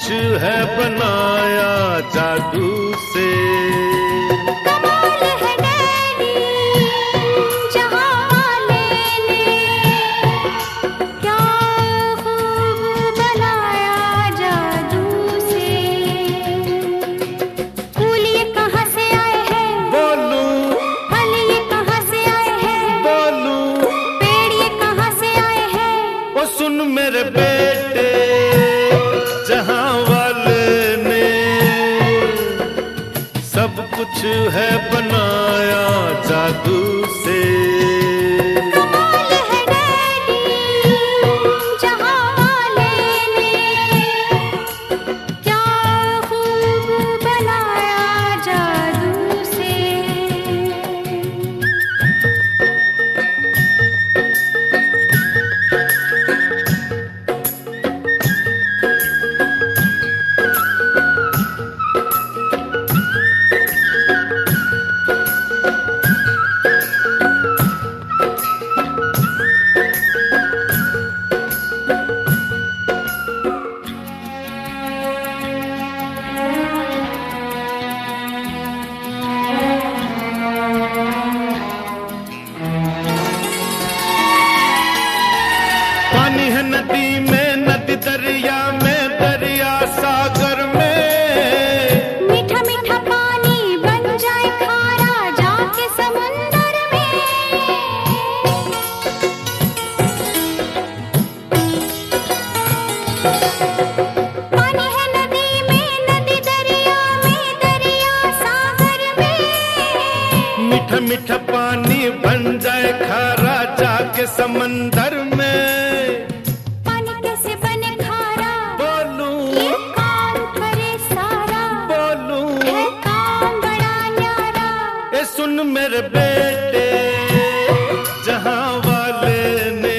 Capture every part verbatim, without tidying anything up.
कुछ है बनाया जादू से। कमाल है डैडी जहां वाले ने क्या खूब बनाया जादू से। फूल ये कहां से आए हैं बोलूं, फल ये कहां से आए हैं बोलूं, पेड़ ये कहां से आए हैं। ओ सुन मेरे बेटे जहां वाले ने सब कुछ है बनाया जादू से। कमाल है डैडी जहां वाले ने क्या खूब बनाया जादू से। पानी है नदी में, नदी दरिया में, दरिया सागर में। मीठा मीठा पानी बन जाए खारा जाके समुंदर में। पानी है नदी में, नदी दरिया में, दरिया सागर में। मीठा मीठा पानी बन जाए खारा जाके समंदर में। पानी कैसे बने खारा बोलूं, ये काम करे सारा बोलूं, है काम बड़ा न्यारा। ए सुन मेरे बेटे जहां वाले ने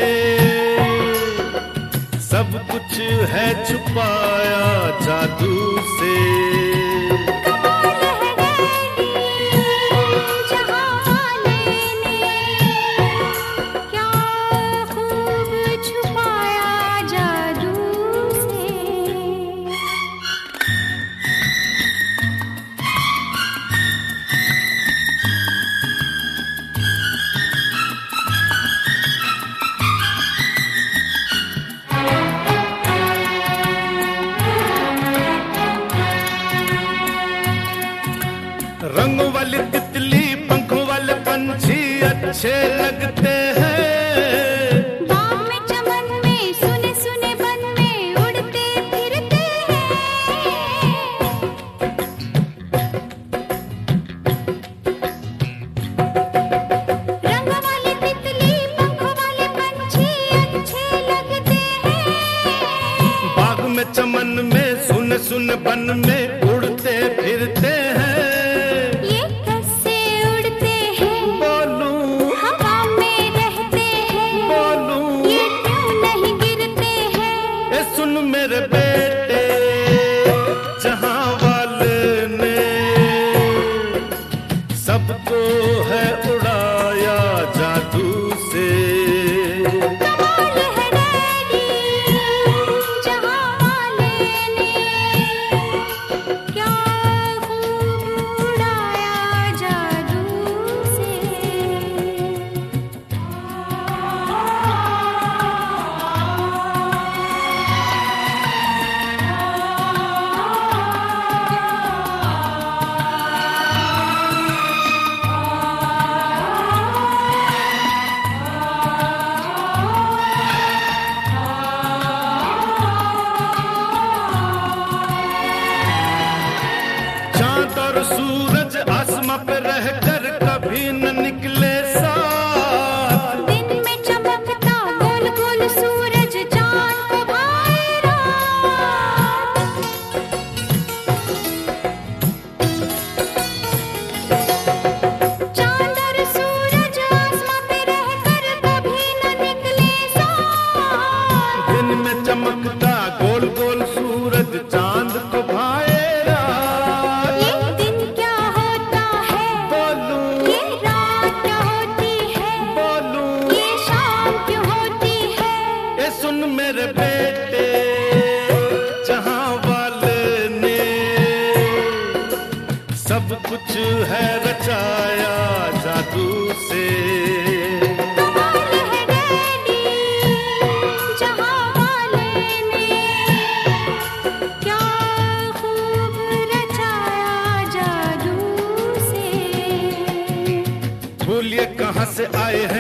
सब कुछ है छुपाया जादू से। कमाल है डैडी जहां वाले ने क्या खूब छुपाया जादू से। रंगों वाली तितली पंखों वाले पंछी अच्छे लगते हैं। बाग में चमन में सुने सुने बन में उड़ते फिरते हैं। रंग वाली तितली पंखों वाले पंछी अच्छे लगते हैं। बाग में चमन में सुन सुन बन में उड़ते फिरते हैं। ये कैसे उड़ते हैं बोलूं, हवा में रहते हैं। बोलूं, ये क्यों नहीं गिरते हैं। ए सुन मेरे बेटे जहां वाले ने सबको है उड़ाया जादू से। कमाल है डैडी जहां वाले ने क्या खूब उड़ाया जादू से। चांद और सूरज आसमां पे रहकर कभी न निकले साथ। दिन में चमकता गोल गोल सूरज चांद को भाए रात। चांद और सूरज आसमां पे रहकर कभी न निकले साथ। दिन में चमकता गोल गोल सूरज चांद को भाए रात। ये दिन क्या होता है बोलूं, ये रात क्या होती है। बोलूं, ये शाम क्यों होती है। ए सुन मेरे बेटे जहां वाले है रचाया जादू से। कमाल है डैडी जहां वाले ने, क्या खूब रचाया जादू से। भूलिए कहाँ से आए हैं